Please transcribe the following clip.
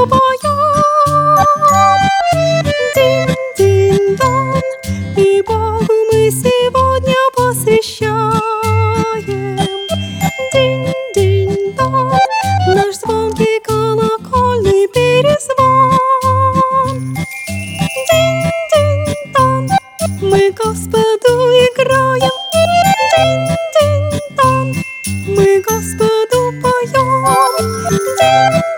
поем. Динь-динь-дон, и Богу мы сегодня посвящаем. Динь-динь-дон, наш звонкий колокольный перезвон. Динь-динь-дон, мы Господу играем. Динь-динь-дон, мы Господу поем.